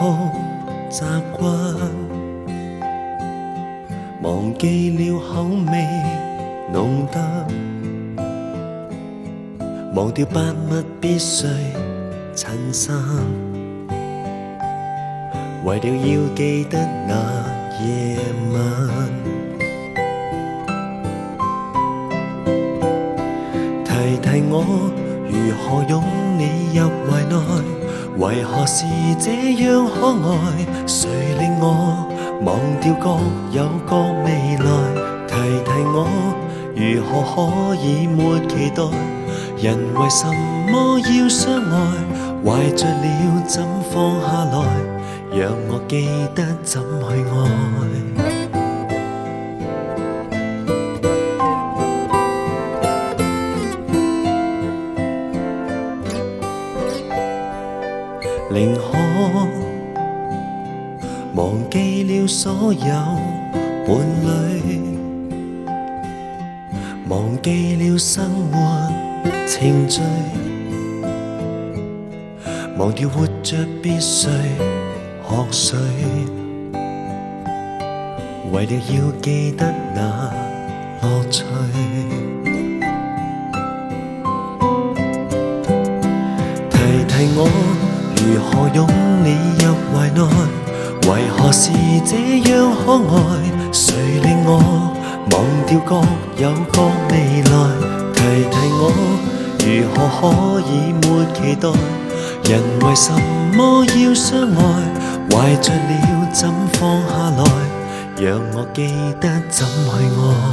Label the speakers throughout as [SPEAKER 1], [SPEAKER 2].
[SPEAKER 1] 好习惯，忘记了口味浓得，忘掉百物必须衬衫，为了要记得那夜晚。提提我如何拥你入怀内，为何是这样可爱？谁令我忘掉各有各未来？提提我如何可以没期待？人为什么要相爱？怀着了怎放下来？让我记得怎去爱。宁可忘记了所有伴侣，忘记了生活程序，忘掉活着必须学睡，为了要记得那乐趣。提提我如何拥你入怀内，为何是这样可爱？谁令我忘掉各有各未来？提提我如何可以没期待？人为什么要相爱？怀着了怎放下来？让我记得怎去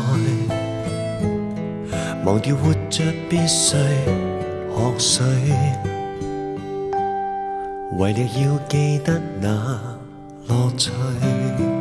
[SPEAKER 1] 爱，忘掉活着必须学睡，为了要记得那乐趣。